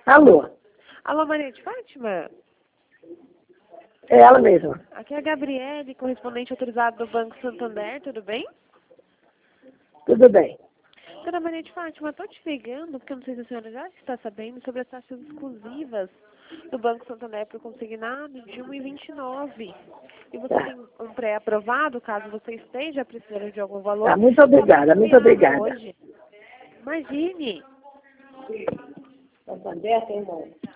Alô? Alô, Maria de Fátima? É ela mesma. Aqui é a Gabriele, correspondente autorizado do Banco Santander, tudo bem? Tudo bem. Dona Maria de Fátima, estou te ligando, porque eu não sei se a senhora já está sabendo sobre as taxas exclusivas do Banco Santander para o consignado de 1,29. E você tem um pré-aprovado, caso você esteja precisando de algum valor. Tá, muito obrigada, muito obrigada. Hoje. Imagine. Santander tem